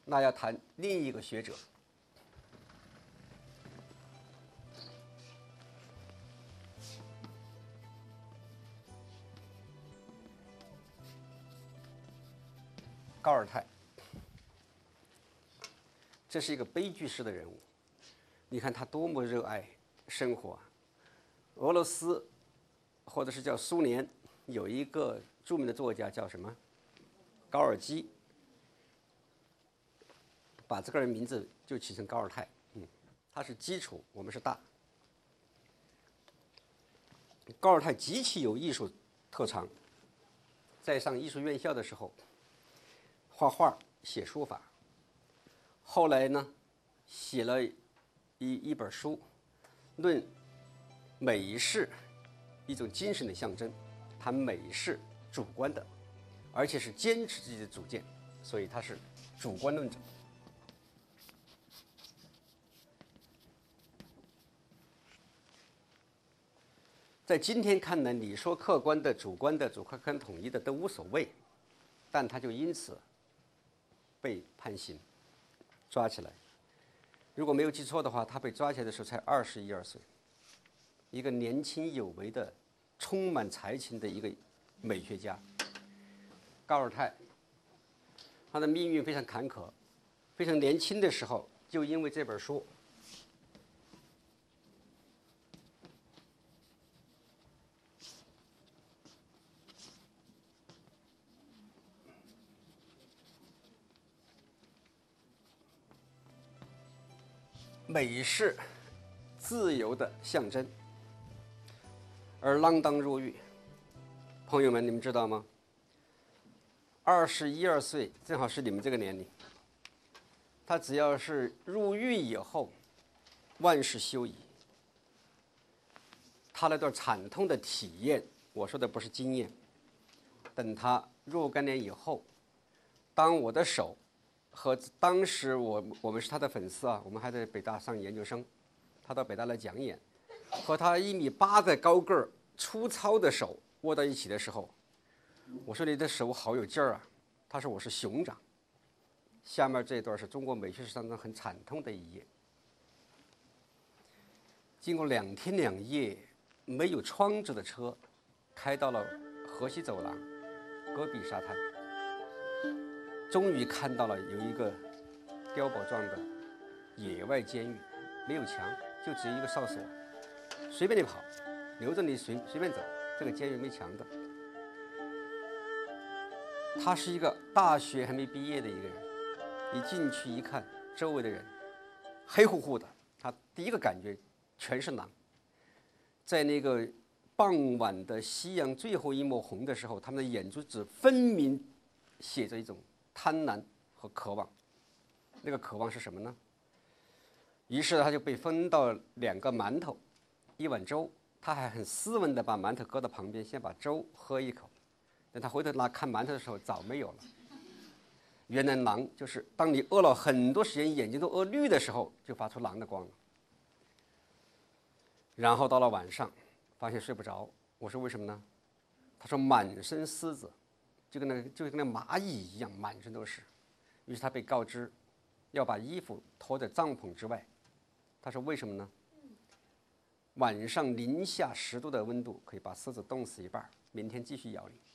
那要谈另一个学者，高尔泰。这是一个悲剧式的人物，你看他多么热爱生活啊！俄罗斯或者是叫苏联有一个著名的作家叫什么？高尔基，把这个人名字就起成高尔泰。他是基础，我们是大。高尔泰极其有艺术特长，在上艺术院校的时候，画画、写书法。后来呢，写了一本书，论美是一种精神的象征，谈美是主观的，而且是坚持自己的主见，所以他是主观论者。在今天看来，你说客观的、主观的、主客观统一的都无所谓，但他就因此被判刑，抓起来。如果没有记错的话，他被抓起来的时候才21、22岁，一个年轻有为的、充满才情的一个美学家。高尔泰，他的命运非常坎坷，非常年轻的时候就因为这本书，美是自由的象征，而锒铛入狱。朋友们，你们知道吗？21、22岁正好是你们这个年龄。他只要是入狱以后，万事休矣。他那段惨痛的体验，我说的不是经验。等他若干年以后，当我的手和当时我们是他的粉丝啊，我们还在北大上研究生，他到北大来讲演，和他1.8米的高个儿、粗糙的手握到一起的时候，我说你的手好有劲儿啊。他说我是熊掌。下面这一段是中国美学史当中很惨痛的一页。经过2天2夜没有窗子的车，开到了河西走廊戈壁沙滩，终于看到了有一个碉堡状的野外监狱，没有墙，就只有一个哨所，随便你跑，留着你随便走。这个监狱没墙的。他是一个大学还没毕业的一个人，一进去一看，周围的人黑乎乎的，他第一个感觉全是狼。在那个傍晚的夕阳最后一抹红的时候，他们的眼珠子分明写着一种贪婪和渴望。那个渴望是什么呢？于是他就被分到2个馒头，1碗粥。他还很斯文地把馒头搁到旁边，先把粥喝一口。等他回头看馒头的时候，早没有了。原来狼就是当你饿了很多时间，眼睛都饿绿的时候，就发出狼的光了。然后到了晚上，发现睡不着。我说为什么呢？他说满身虱子，就跟那蚂蚁一样，满身都是。于是他被告知要把衣服脱在帐篷之外。他说为什么呢？晚上零下10度的温度可以把虱子冻死一半，明天继续咬你。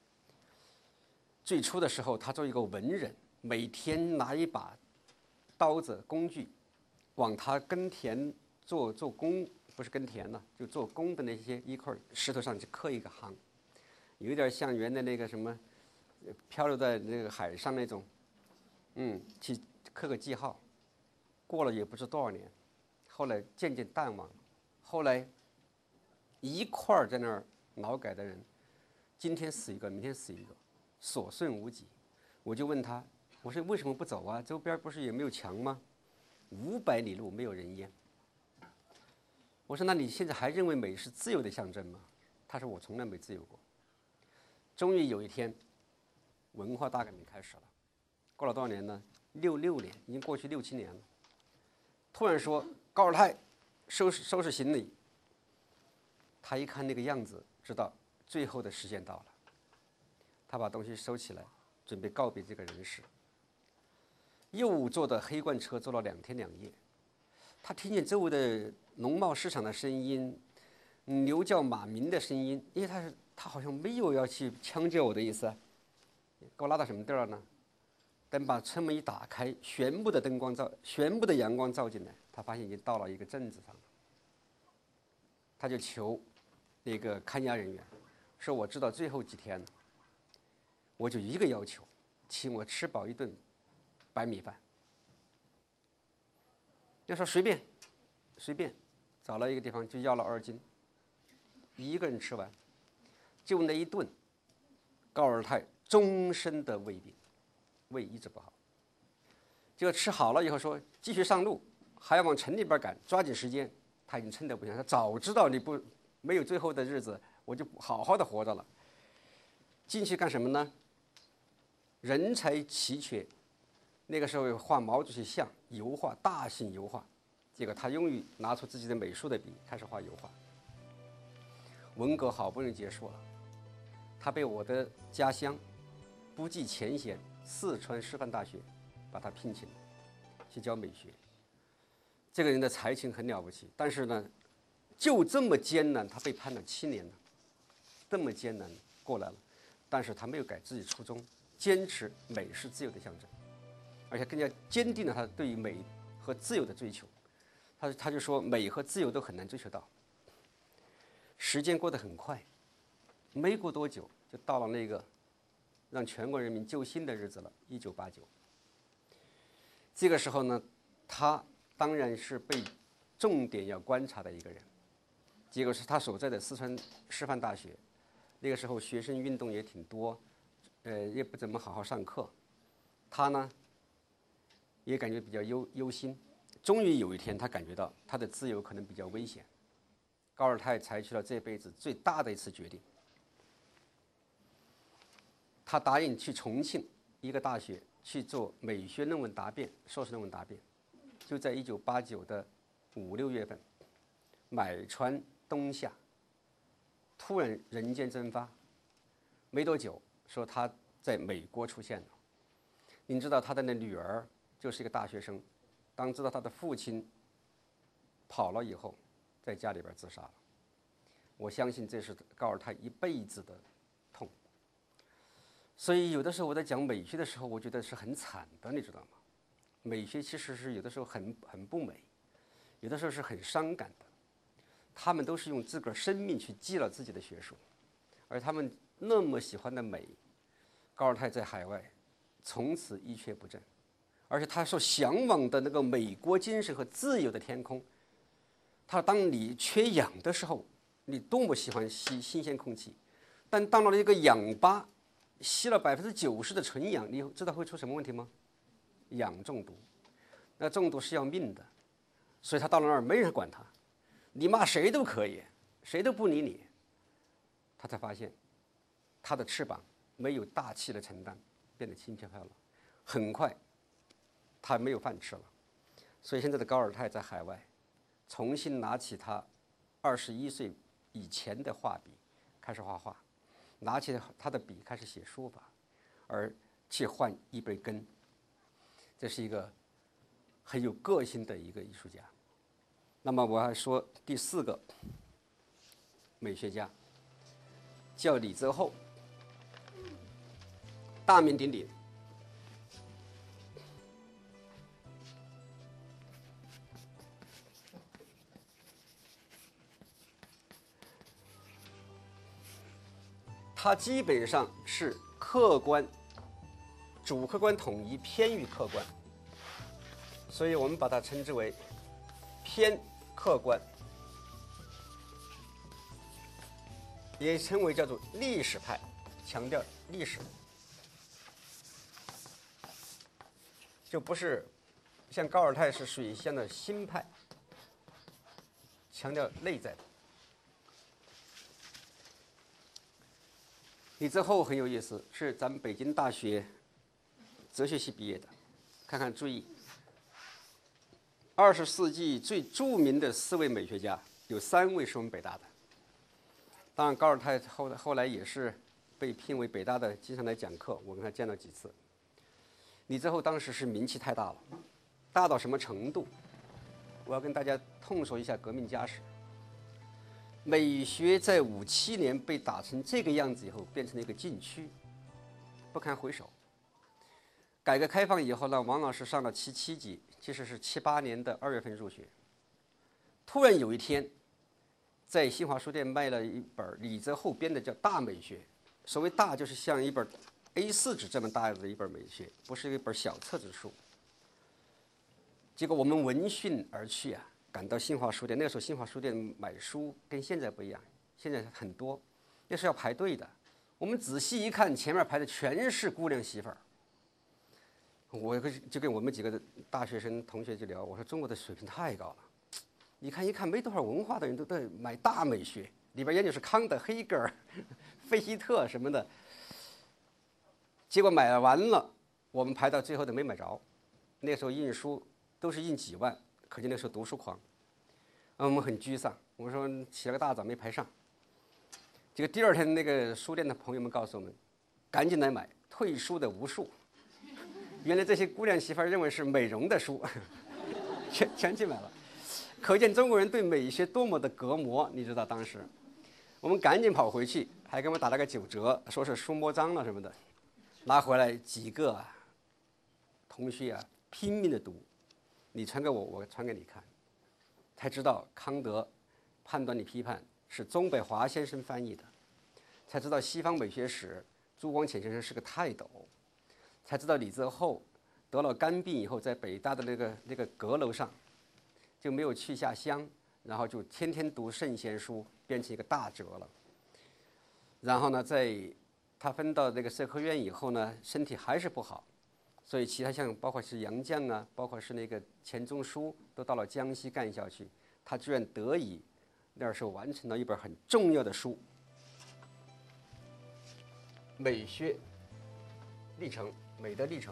最初的时候，他作为一个文人，每天拿一把刀子工具，往他耕田做工，不是耕田了，就做工的那些一块石头上去刻一个行，有点像原来那个什么漂流在那个海上那种，去刻个记号。过了也不知多少年，后来渐渐淡忘了。后来一块在那儿劳改的人，今天死一个，明天死一个，所剩无几。我就问他，我说为什么不走啊？周边不是也没有墙吗？500里路没有人烟。我说那你现在还认为美是自由的象征吗？他说我从来没自由过。终于有一天，文化大革命开始了，过了多少年呢？66年，已经过去6、7年了。突然说高尔泰收拾行李。他一看那个样子，知道最后的时间到了。他把东西收起来，准备告别这个人世。 又坐的黑罐车坐了2天2夜。他听见周围的农贸市场的声音，牛叫马鸣的声音，因为他好像没有要去抢救我的意思，给我拉到什么地儿了呢？等把车门一打开，全部的阳光照进来，他发现已经到了一个镇子上了。他就求那个看押人员说：“我知道最后几天了，我就一个要求，请我吃饱一顿白米饭。”要说随便，找了一个地方就要了2斤，一个人吃完，就那一顿，高尔泰终身的胃病，胃一直不好。结果吃好了以后说继续上路，还要往城里边赶，抓紧时间。他已经撑得不行，他早知道没有最后的日子，我就好好的活着了。进去干什么呢？人才齐缺，那个时候画毛主席像，油画，大型油画。结果他终于拿出自己的美术的笔，开始画油画。文革好不容易结束了，他被我的家乡不计前嫌四川师范大学把他聘请去教美学。这个人的才情很了不起，但是呢，就这么艰难，他被判了7年了，这么艰难过来了，但是他没有改自己初衷，坚持美是自由的象征，而且更加坚定了他对于美和自由的追求。他就说，美和自由都很难追求到。时间过得很快，没过多久就到了那个让全国人民揪心的日子了，1989。这个时候呢，他当然是被重点要观察的一个人。结果是他所在的四川师范大学，那个时候学生运动也挺多，也不怎么好好上课。他呢，也感觉比较忧心。终于有一天，他感觉到他的自由可能比较危险。高尔泰采取了这辈子最大的一次决定，他答应去重庆一个大学去做美学论文答辩，硕士论文答辩。就在1989的5、6月份，买船东下，突然人间蒸发，没多久说他在美国出现了。您知道他的那女儿就是一个大学生，当知道他的父亲跑了以后，在家里边自杀了。我相信这是高尔泰一辈子的痛。所以有的时候我在讲美学的时候，我觉得是很惨的，你知道吗？美学其实是有的时候很不美，有的时候是很伤感的。他们都是用自个儿生命去积了自己的学术，而他们那么喜欢的美，高尔泰在海外从此一蹶不振，而且他所向往的那个美国精神和自由的天空，他当你缺氧的时候，你多么喜欢吸新鲜空气，但到了一个氧吧，吸了90%的纯氧，你知道会出什么问题吗？氧中毒。那中毒是要命的，所以他到了那儿没人管他，你骂谁都可以，谁都不理你。他才发现他的翅膀没有大气的承担，变得轻飘飘了。很快他没有饭吃了，所以现在的高尔泰在海外重新拿起他21岁以前的画笔，开始画画，拿起他的笔开始写书法，而去换一杯羹。这是一个很有个性的一个艺术家。那么我还说第4个美学家叫李泽厚，大名鼎鼎。他基本上是客观、主客观统一，偏于客观，所以我们把它称之为偏客观，也称为叫做历史派，强调历史，就不是像高尔泰是属于像的新派，强调内在的。李泽厚很有意思，是咱们北京大学哲学系毕业的。看看，注意，20世纪最著名的4位美学家，有3位是我们北大的。当然，高尔泰后来也是被聘为北大的，经常来讲课，我跟他见了几次。 李泽厚当时是名气太大了，大到什么程度？我要跟大家痛说一下革命家史。美学在57年被打成这个样子以后，变成了一个禁区，不堪回首。改革开放以后呢，王老师上了77级，其实是78年的2月份入学。突然有一天，在新华书店卖了一本李泽厚编的叫《大美学》，所谓大就是像一本 A4 纸这么大的一本美学，不是一本小册子书。结果我们闻讯而去啊，赶到新华书店。那个时候新华书店买书跟现在不一样，现在很多，那是要排队的。我们仔细一看，前面排的全是姑娘媳妇儿。我就跟我们几个大学生同学就聊，我说中国的水平太高了，一看没多少文化的人都在买大美学，里边研究是康德、黑格尔、费希特什么的。结果买完了，我们排到最后都没买着。那时候印书都是印几万，可见那时候读书狂。我们很沮丧，我说起了个大早没排上。结果第二天那个书店的朋友们告诉我们，赶紧来买，退书的无数。原来这些姑娘媳妇认为是美容的书，全去买了。可见中国人对美学多么的隔膜，你知道当时。我们赶紧跑回去，还给我们打了个9折，说是书摸脏了什么的。拿回来几个同学拼命的读，你传给我，我传给你看，才知道康德判断力批判是宗北华先生翻译的，才知道西方美学史朱光潜先生是个泰斗，才知道李泽厚得了肝病以后，在北大的那个阁楼上就没有去下乡，然后就天天读圣贤书，变成一个大哲了。然后呢，在他分到那个社科院以后呢，身体还是不好，所以其他像包括是杨绛啊，包括是那个钱钟书，都到了江西干校去。他居然得以那时候完成了一本很重要的书《美学历程》，美的历程。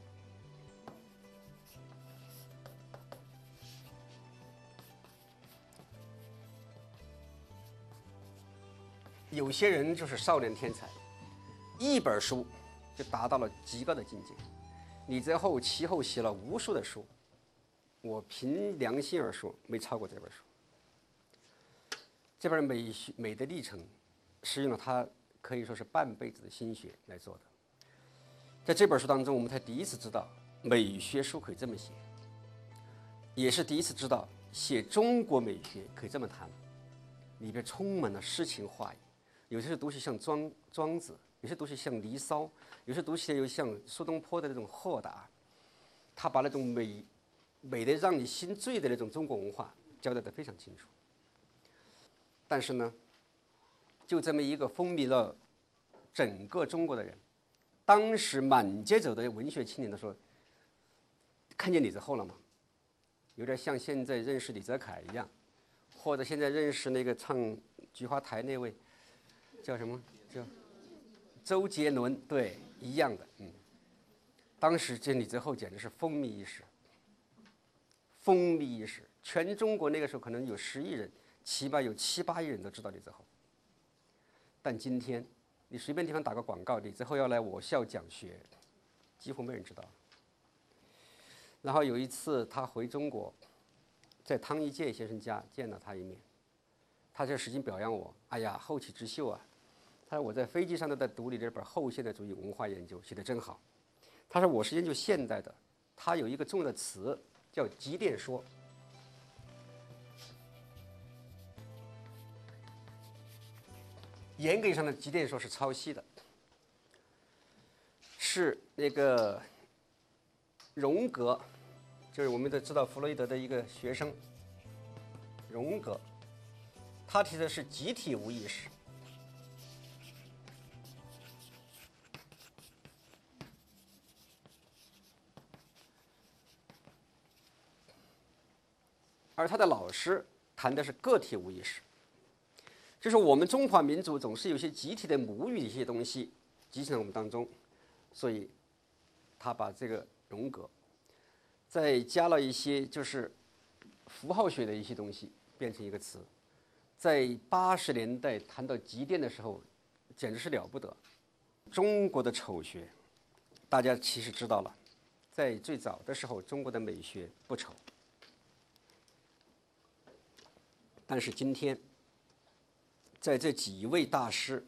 有些人就是少年天才，一本书就达到了极高的境界。李泽厚其后写了无数的书，我凭良心而说，没超过这本书。这本美的历程是用了他可以说是半辈子的心血来做的。在这本书当中，我们才第一次知道美学书可以这么写，也是第一次知道写中国美学可以这么谈，里边充满了诗情画意。有些东西像庄子，有些东西像离骚，有些东西又像苏东坡的那种豁达。他把那种美的让你心醉的那种中国文化交代得非常清楚。但是呢，就这么一个风靡了整个中国的人，当时满街走的文学青年都说，看见李泽厚了吗？有点像现在认识李泽楷一样，或者现在认识那个唱《菊花台》那位叫什么？叫周杰伦，对，一样的。当时这李泽厚简直是风靡一时，风靡一时。全中国那个时候可能有10亿人，起码有7、8亿人都知道李泽厚。但今天你随便地方打个广告，李泽厚要来我校讲学，几乎没人知道。然后有一次他回中国，在汤一介先生家见了他一面，他就使劲表扬我，哎呀，后起之秀啊！他说我在飞机上都在读你这本《后现代主义文化研究》，写得真好。他说我是研究现代的，他有一个重要的词叫极电说。严格意义上的极电说是抄袭的，是那个荣格，就是我们都知道弗洛伊德的一个学生荣格，他提的是集体无意识。而他的老师谈的是个体无意识，就是我们中华民族总是有些集体的母语的一些东西集成在我们当中，所以他把这个荣格再加了一些就是符号学的一些东西，变成一个词。在80年代谈到极电的时候，简直是了不得。中国的丑学，大家其实知道了， 在最早的时候，中国的美学不丑，但是今天，在这几位大师，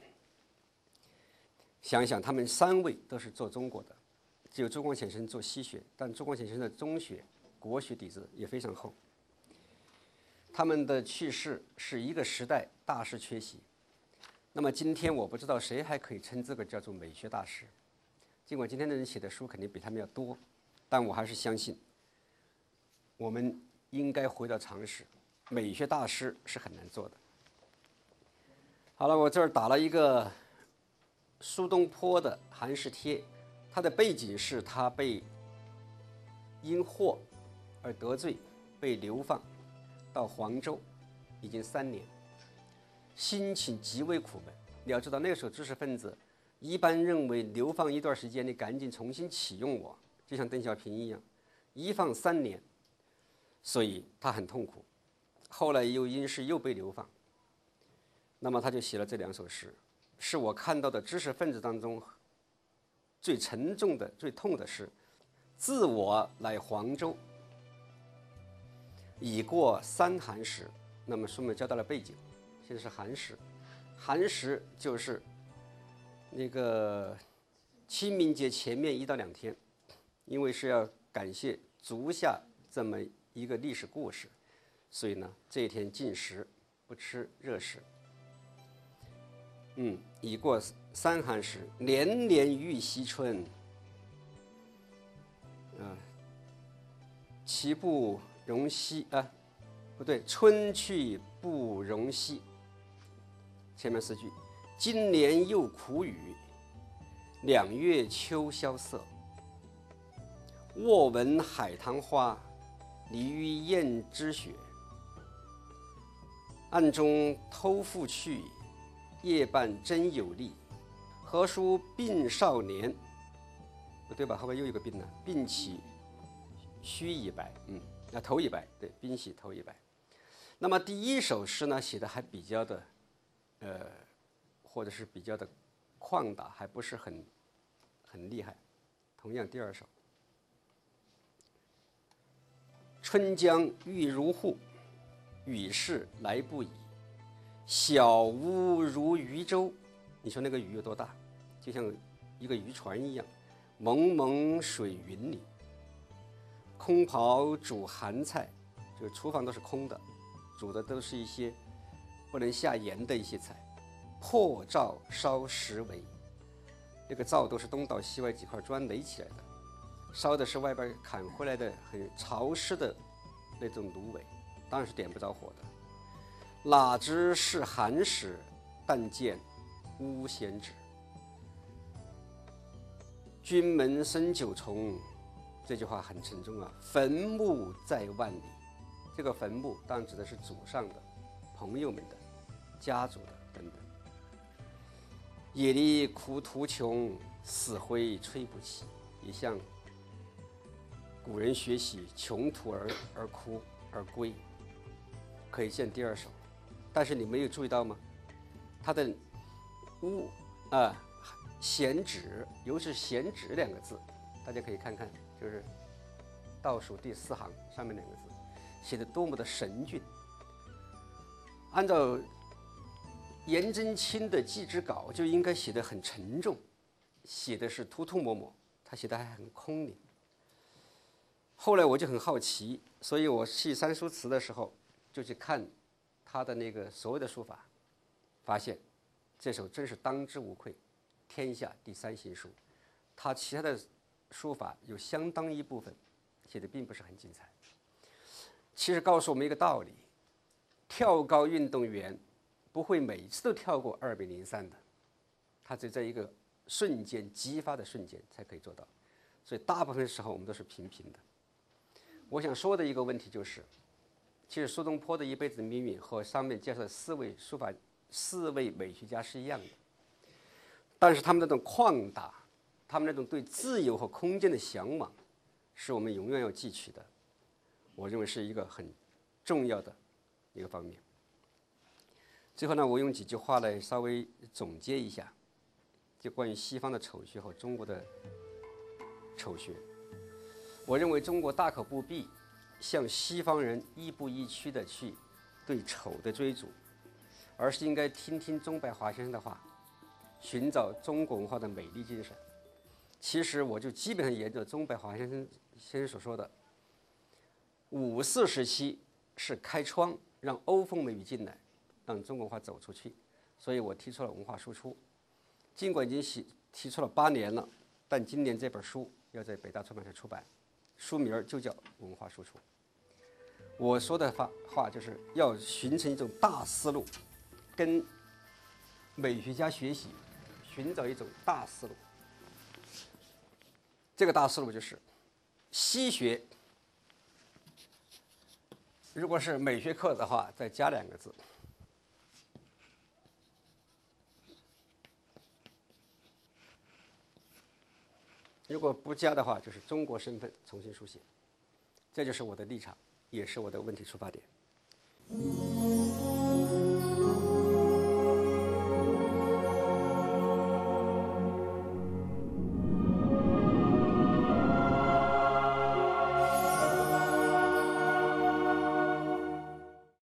想想他们3位都是做中国的，只有朱光潜先生做西学，但朱光潜先生的中学、国学底子也非常厚。他们的去世是一个时代大师缺席。那么今天我不知道谁还可以称这个叫做美学大师，尽管今天的人写的书肯定比他们要多，但我还是相信，我们应该回到常识，美学大师是很难做的。好了，我这儿打了一个苏东坡的寒食帖，他的背景是他被因祸而得罪，被流放到黄州，已经3年，心情极为苦闷。你要知道，那个时候知识分子一般认为流放一段时间，你赶紧重新启用我，就像邓小平一样，一放3年，所以他很痛苦。后来又因事又被流放，那么他就写了这2首诗，是我看到的知识分子当中最沉重的、最痛的诗。自我来黄州，已过3寒食。那么书里面交代了背景，现在是寒食。寒食就是那个清明节前面1到2天，因为是要感谢足下这么一个历史故事，所以呢这一天禁食，不吃热食。已过3寒食，年年欲惜春。其不容惜啊，不对，春去不容惜。前面4句，今年又苦雨，2月秋萧瑟。卧闻海棠花，离于雁之雪。暗中偷复去，夜半真有力。何书鬓少年？不对吧？后面又有个鬓呢，鬓起须已白。头已白，对，鬓起头已白。那么第1首诗呢，写的还比较的，或者是比较的旷达，还不是很厉害。同样，第2首，春江欲如户，雨势来不已。小屋如渔舟，你说那个雨有多大？就像一个渔船一样。蒙蒙水云里，空刨煮寒菜，就厨房都是空的，煮的都是一些不能下盐的一些菜。破灶烧石围，这个灶都是东倒西歪几块砖垒起来的，烧的是外边砍回来的很潮湿的那种芦苇，当然是点不着火的。哪知是寒食，但见巫咸纸。君门深九重，这句话很沉重啊。坟墓在万里，这个坟墓当然指的是祖上的、朋友们的、家族的等等。夜里苦途穷，死灰吹不起，也向古人学习，穷途而哭而归。可以见第2首，但是你没有注意到吗？它的闲止，尤其是闲止2个字，大家可以看看，就是倒数第4行上面2个字，写得多么的神俊。按照颜真卿的祭侄稿就应该写得很沉重，写的是涂涂抹抹，他写的还很空灵。后来我就很好奇，所以我去三书词的时候就去看他的那个所谓的书法，发现这首真是当之无愧天下第3行书。他其他的书法有相当一部分写的并不是很精彩，其实告诉我们一个道理：跳高运动员不会每次都跳过2:03的，他只在一个瞬间激发的瞬间才可以做到，所以大部分时候我们都是平平的。我想说的一个问题就是，其实苏东坡的一辈子的命运和上面介绍的4位美学家是一样的，但是他们那种旷达，他们那种对自由和空间的向往，是我们永远要汲取的。我认为是一个很重要的一个方面。最后呢，我用几句话来稍微总结一下，就关于西方的丑学和中国的丑学。 我认为中国大可不必像西方人亦步亦趋地去对丑的追逐，而是应该听听钟百华先生的话，寻找中国文化的美丽精神。其实我就基本上沿着钟百华先生所说的，54时期是开窗让欧风美雨进来，让中国文化走出去，所以我提出了文化输出。尽管已经提出了8年了，但今年这本书要在北大出版社出版，书名就叫《文化输出》。我说的话就是要形成一种大思路，跟美学家学习，寻找一种大思路。这个大思路就是西学，如果是美学课的话，再加2个字。如果不加的话，就是中国身份重新书写。这就是我的立场，也是我的问题出发点。